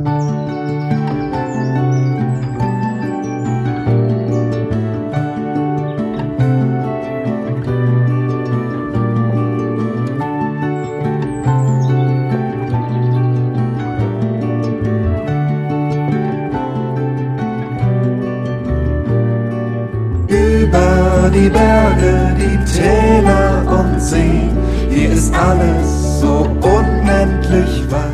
Über die Berge, die Täler und Seen, hier ist alles so unendlich weit.